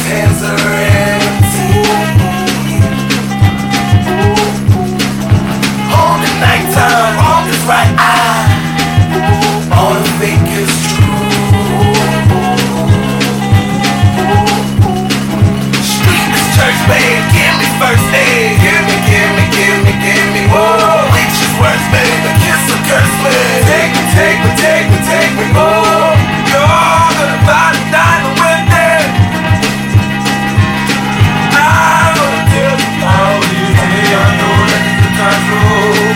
hands are empty. On the nighttime, on this right eye, all the fake is true. Street is church, babe, give me first aid. Give me, give me, give me, give me, whoa. Bleach is worse, babe, the kiss a curse, babe. Take me, take me, take me, take me, whoa.